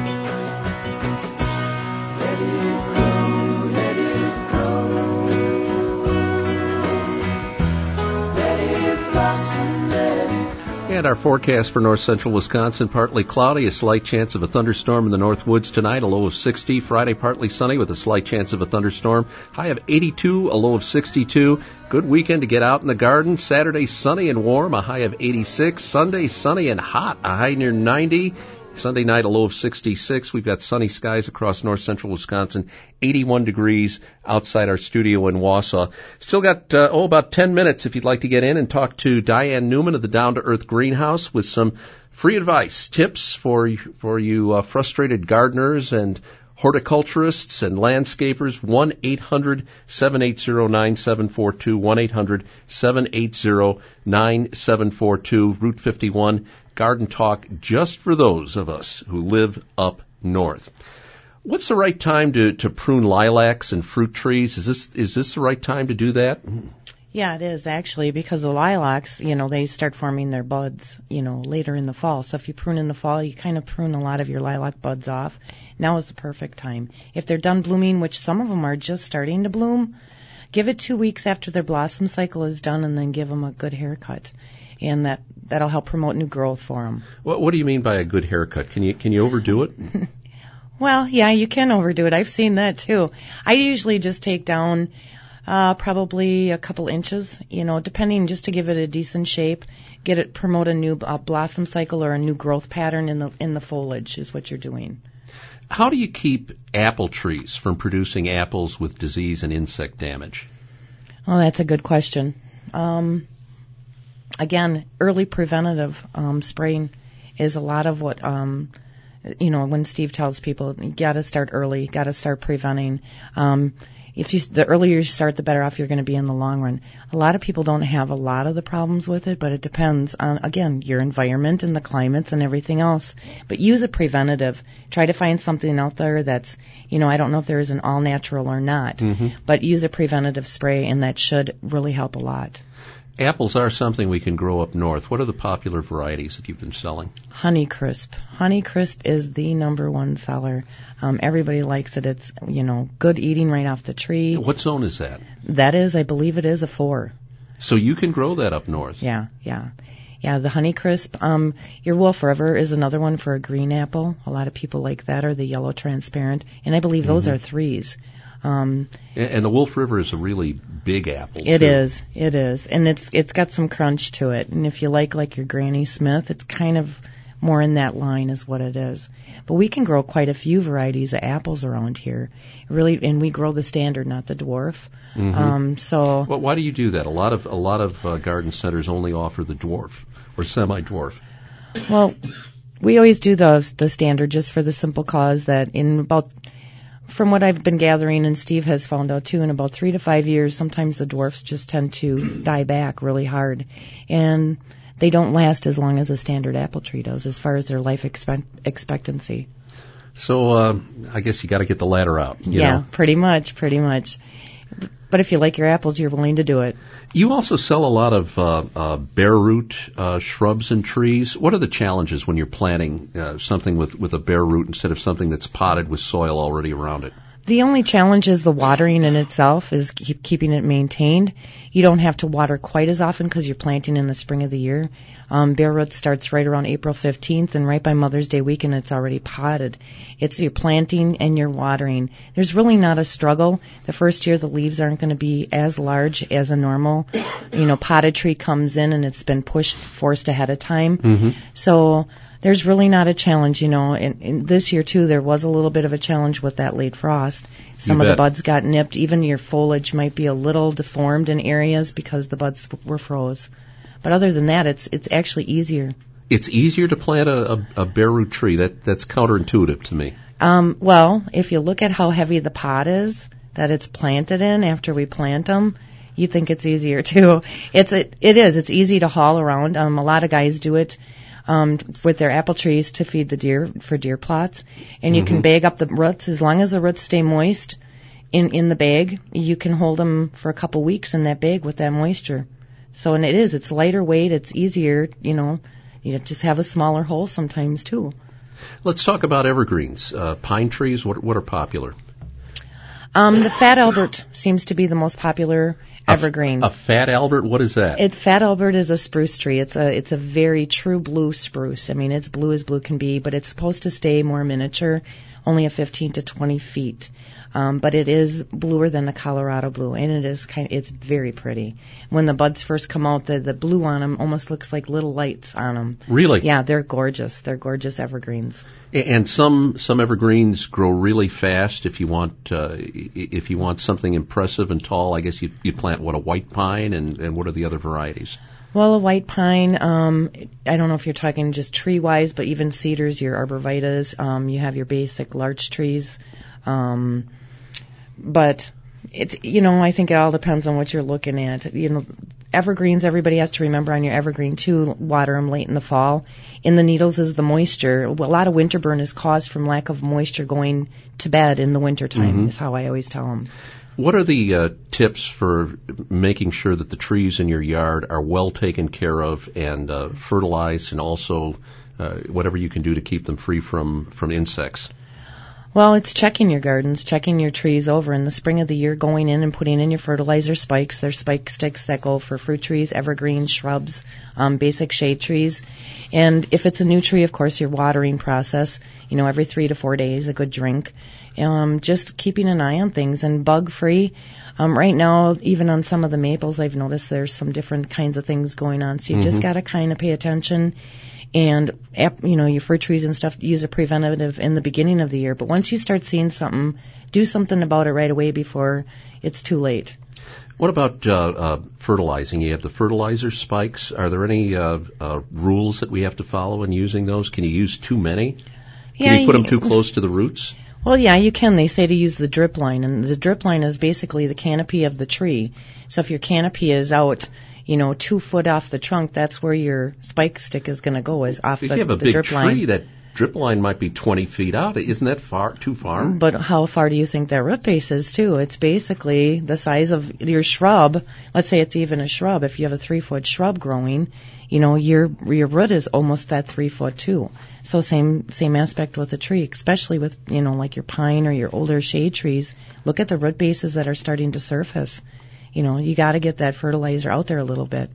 it grow, let it grow. Let it blossom, let it And our forecast for north central Wisconsin, partly cloudy, a slight chance of a thunderstorm in the north woods tonight, a low of sixty. Friday, partly sunny with a slight chance of a thunderstorm, high of eighty-two, a low of sixty-two. Good weekend to get out in the garden. Saturday, sunny and warm, a high of eighty-six. Sunday, sunny and hot, a high near ninety. Sunday night, a low of sixty-six. We've got sunny skies across north central Wisconsin, eighty-one degrees outside our studio in Wausau. Still got, uh, oh, about ten minutes if you'd like to get in and talk to Diane Newman of the Down to Earth Greenhouse with some free advice, tips for, for you uh, frustrated gardeners and horticulturists and landscapers. one eight hundred seven eight zero nine seven four two, one eight hundred seven eight zero nine seven four two, Route fifty-one. Garden Talk just for those of us who live up north. What's the right time to, to prune lilacs and fruit trees? Is this is this the right time to do that? Yeah, it is actually, because the lilacs, you know, they start forming their buds, you know, later in the fall. So if you prune in the fall, you kind of prune a lot of your lilac buds off. Now is the perfect time. If they're done blooming, which some of them are just starting to bloom, give it two weeks after their blossom cycle is done, and then give them a good haircut. And that, that'll help promote new growth for them. What, what do you mean by a good haircut? Can you can you overdo it? Well, yeah, you can overdo it. I've seen that too. I usually just take down uh, probably a couple inches, you know, depending, just to give it a decent shape, get it, promote a new uh, blossom cycle or a new growth pattern in the in the foliage is what you're doing. How do you keep apple trees from producing apples with disease and insect damage? Oh, that's a good question. Um, Again, early preventative um, spraying is a lot of what, um, you know, when Steve tells people, you got to start early, got to start preventing. Um, if you, the earlier you start, the better off you're going to be in the long run. A lot of people don't have a lot of the problems with it, but it depends on, again, your environment and the climates and everything else. But use a preventative. Try to find something out there that's, you know, I don't know if there is an all-natural or not, mm-hmm. but use a preventative spray, and that should really help a lot. Apples are something we can grow up north. What are the popular varieties that you've been selling? Honeycrisp. Honeycrisp is the number one seller. Um, everybody likes it. It's, you know, good eating right off the tree. What zone is that? That is, I believe it is a four. So you can grow that up north? Yeah, yeah. Yeah, the Honeycrisp. Um, your Wolf River is another one for a green apple. A lot of people like that, or the yellow transparent. And I believe those mm-hmm. are threes. Um, and the Wolf River is a really big apple. It too. is, it is, and it's it's got some crunch to it. And if you like like your Granny Smith, it's kind of more in that line is what it is. But we can grow quite a few varieties of apples around here, really, and we grow the standard, not the dwarf. Mm-hmm. Um, so, well, why do you do that? A lot of a lot of uh, garden centers only offer the dwarf or semi-dwarf. Well, we always do the the standard just for the simple cause that in about, from what I've been gathering, and Steve has found out too, in about three to five years, sometimes the dwarfs just tend to die back really hard, and they don't last as long as a standard apple tree does as far as their life expect- expectancy. So uh, I guess you got to get the ladder out. You yeah, know? pretty much, pretty much. But if you like your apples, you're willing to do it. You also sell a lot of uh, uh, bare root uh, shrubs and trees. What are the challenges when you're planting uh, something with, with a bare root instead of something that's potted with soil already around it? The only challenge is the watering in itself, is keep, keeping it maintained. You don't have to water quite as often because you're planting in the spring of the year. Um, bare root starts right around April fifteenth, and right by Mother's Day weekend it's already potted. It's your planting and your watering. There's really not a struggle. The first year the leaves aren't going to be as large as a normal, you know, potted tree comes in and it's been pushed, forced ahead of time. Mm-hmm. So there's really not a challenge, you know. And, and this year, too, there was a little bit of a challenge with that late frost. Some of the buds got nipped. Even your foliage might be a little deformed in areas because the buds were froze. But other than that, it's it's actually easier. It's easier to plant a, a, a bare root tree. That That's counterintuitive to me. Um, well, if you look at how heavy the pot is that it's planted in after we plant them, you think it's easier, too. It's a, It is. It's easy to haul around. Um, a lot of guys do it Um, with their apple trees to feed the deer, for deer plots. And you Mm-hmm. can bag up the roots. As long as the roots stay moist in, in the bag, you can hold them for a couple weeks in that bag with that moisture. So, and it is, it's lighter weight, it's easier, you know, you just have a smaller hole sometimes too. Let's talk about evergreens. Uh, pine trees, what, what are popular? Um, the Fat Albert seems to be the most popular evergreen. A, a Fat Albert, what is that? It, Fat Albert is a spruce tree. It's a it's a very true blue spruce. I mean, it's blue as blue can be, but it's supposed to stay more miniature, only a fifteen to twenty feet. Um, but it is bluer than the Colorado blue, and it is kind of, it's very pretty. When the buds first come out, the, the blue on them almost looks like little lights on them. Really? Yeah, they're gorgeous. They're gorgeous evergreens. And some some evergreens grow really fast. If you want uh, if you want something impressive and tall, I guess you you plant what, a white pine, and, and what are the other varieties? Well, a white pine, um, I don't know if you're talking just tree-wise, but even cedars, your arborvitaes, um, you have your basic larch trees. Um, but it's, you know, I think it all depends on what you're looking at. You know, evergreens, everybody has to remember on your evergreen too, water them late in the fall. In the needles is the moisture. A lot of winter burn is caused from lack of moisture going to bed in the wintertime, Mm-hmm. is how I always tell them. What are the uh, tips for making sure that the trees in your yard are well taken care of and uh, fertilized, and also uh, whatever you can do to keep them free from, from insects? Well, it's checking your gardens, checking your trees over in the spring of the year, going in and putting in your fertilizer spikes. There's spike sticks that go for fruit trees, evergreens, shrubs, um, basic shade trees. And if it's a new tree, of course, your watering process, you know, every three to four days, a good drink. Um, just keeping an eye on things, and bug-free. Um, right now, even on some of the maples, I've noticed there's some different kinds of things going on. So you Mm-hmm. just got to kind of pay attention. And, you know, your fruit trees and stuff, use a preventative in the beginning of the year. But once you start seeing something, do something about it right away before it's too late. What about uh, uh, fertilizing? You have the fertilizer spikes. Are there any uh, uh, rules that we have to follow in using those? Can you use too many? Can Yeah, you put them you- too close to the roots? Well, yeah, you can. They say to use the drip line, and the drip line is basically the canopy of the tree. So if your canopy is out, you know, two foot off the trunk, that's where your spike stick is going to go, is off If the, you have a the big drip tree, line. that drip line might be twenty feet out. Isn't that far? Too far? But how far do you think that root base is, too? It's basically the size of your shrub. Let's say it's even a shrub. If you have a three-foot shrub growing, you know, your your root is almost that three foot, too. So same same aspect with a tree, especially with, you know, like your pine or your older shade trees. Look at the root bases that are starting to surface. You know, you got to get that fertilizer out there a little bit.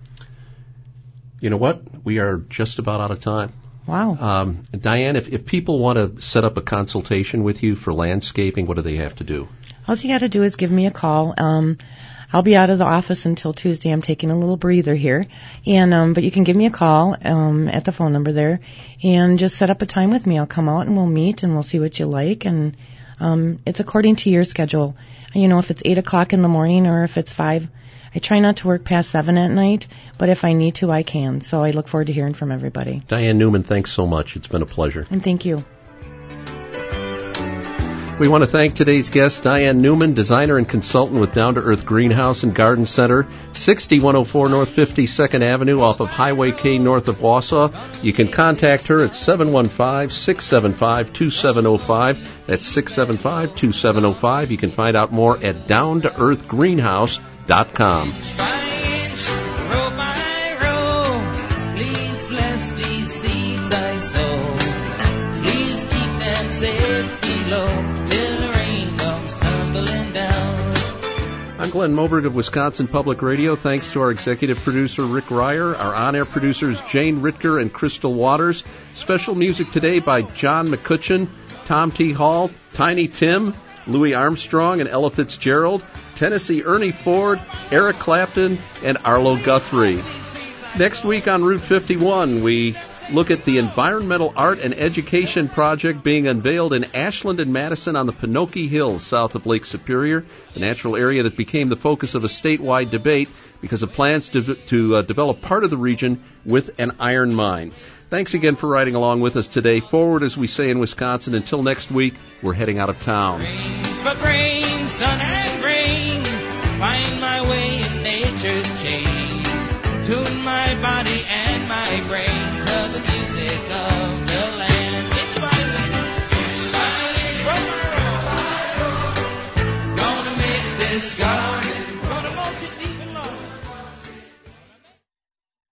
You know what? We are just about out of time. Wow. Um, Diane, if, if people want to set up a consultation with you for landscaping, what do they have to do? All you got to do is give me a call. Um, I'll be out of the office until Tuesday. I'm taking a little breather here. And um, but you can give me a call um, at the phone number there and just set up a time with me. I'll come out and we'll meet and we'll see what you like. And um, it's according to your schedule. You know, if it's eight o'clock in the morning or if it's five. I try not to work past seven at night, but if I need to, I can. So I look forward to hearing from everybody. Diane Newman, thanks so much. It's been a pleasure. And thank you. We want to thank today's guest, Diane Newman, designer and consultant with Down to Earth Greenhouse and Garden Center, sixty-one oh four North fifty-second Avenue off of Highway K north of Wausau. You can contact her at seven one five, six seven five, two seven oh five. That's six seven five, two seven oh five. You can find out more at down to earth greenhouse dot com. I'm Glenn Moberg of Wisconsin Public Radio. Thanks to our executive producer, Rick Ryer, our on-air producers, Jane Ritker and Crystal Waters. Special music today by John McCutcheon, Tom T. Hall, Tiny Tim, Louis Armstrong and Ella Fitzgerald, Tennessee Ernie Ford, Eric Clapton, and Arlo Guthrie. Next week on Route fifty-one, we look at the environmental art and education project being unveiled in Ashland and Madison on the Pinocchio Hills south of Lake Superior, a natural area that became the focus of a statewide debate because of plans to, to uh, develop part of the region with an iron mine. Thanks again for riding along with us today. Forward, as we say in Wisconsin. Until next week, we're heading out of town. But rain, sun and rain, find my way in nature's chain, tune my body and my brain.